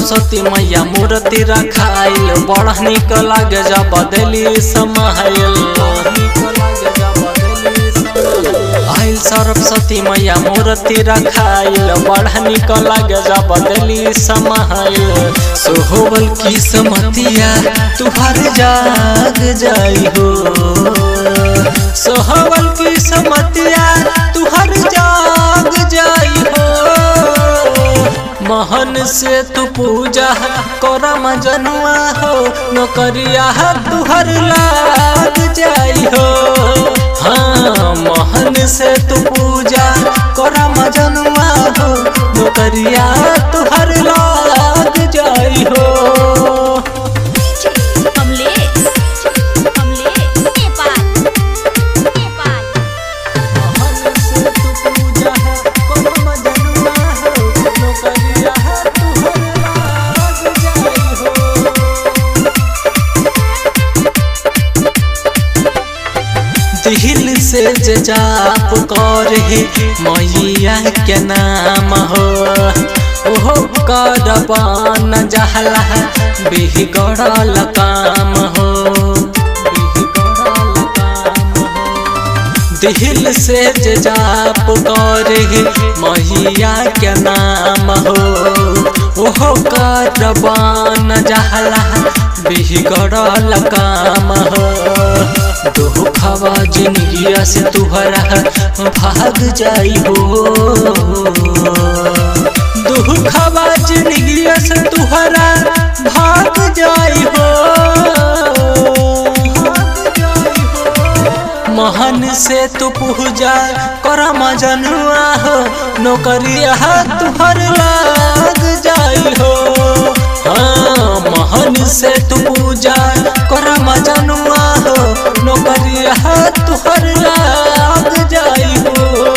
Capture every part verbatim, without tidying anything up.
सरस्वती मैया मूर्ति रखाइल बड़ा निक लागे जब बदली समाइल। आइल सरस्वती मैया मूर्ति रखाइल बड़ा निक लागे जब बदली समाइल। सोहबल किस्मतिया तुहर जाग जाई हो, सोहबल किस्मतिया तुहर जाग जाई हो। महन से तू पूजा करम जनुआ हो, नौकरिया तुहर लाग जाई हो। हाँ महन से तू पूजा करम जनुआ हो, नौकरिया तुहर लाग जाई हो। दिल से जाप करे मैया के नाम हो, ओहो करबान जहला बिगड़ल काम हो, बिगड़ल काम हो। दिल से जाप करे मैया के नाम हो, ओहो करबान जहला बिगड़ल काम हो। दुखवा जिंदगिया से तुहरा भाग जाई हो, दुखवा जिंदगिया से तुहरा भाग जाई हो। महन से तू पूजा करम जनुआ हो, नौकरिया तुहर लाग जाई हो। हाँ महन से तू पूजा करम जनुआ हो, नौकरिया तुहर लाग जाई हो।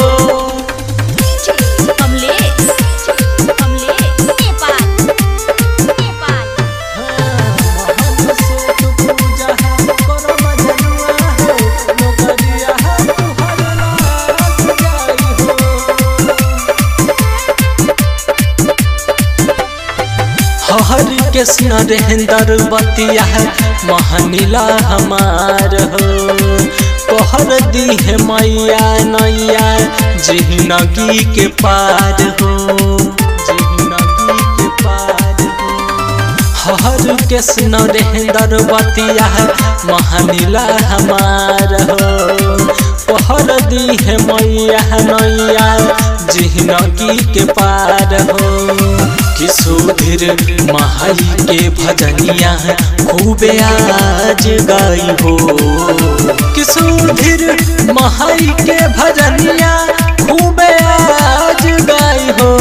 हरि कृष्ण रेंदर बतिया महनीला हमार हो, कहर दी है मैया नैया जिंदगी के पार हो, जिंदगी के पार हो। हरि कृष्ण रेंदर बतिया महनीला हमार हो, कहर दी है मैया नैया जिंदगी के पार हो। किशोधीर महाई के भजनिया खूबे आज गाई हो, किशोधीर महाई के भजनिया खूबे आज गाई हो।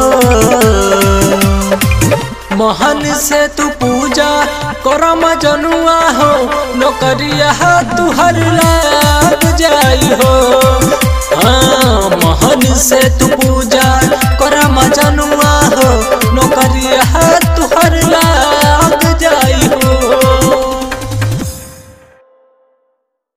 महन से तू पूजा करम जनुआ हो, नौकरिया तुहर लाग जाई।